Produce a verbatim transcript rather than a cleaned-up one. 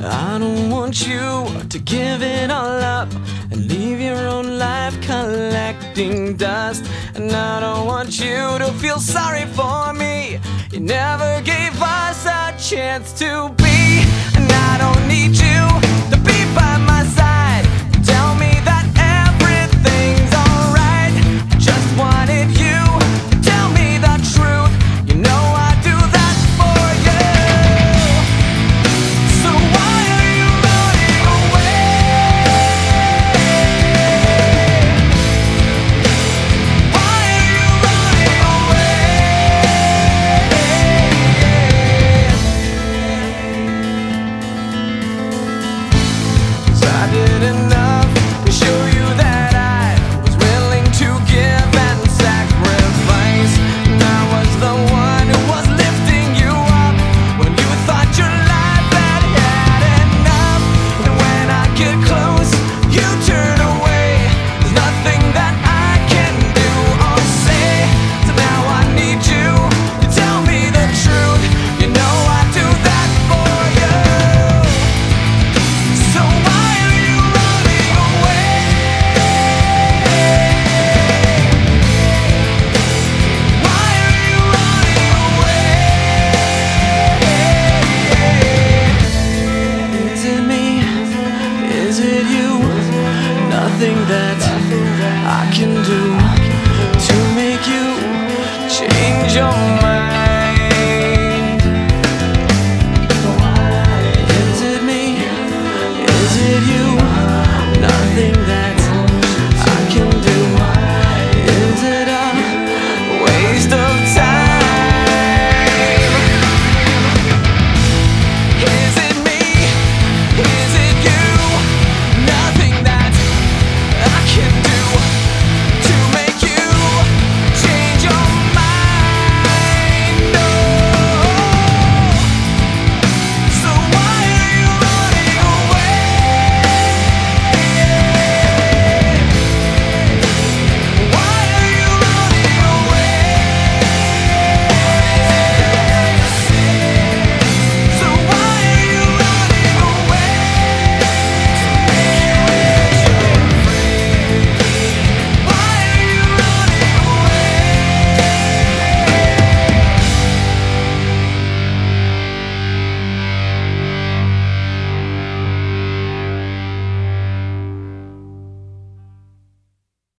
I don't want you to give it all up and leave your own life collecting dust. And I don't want you to feel sorry for me. You never gave us a chance to be. And I don't need you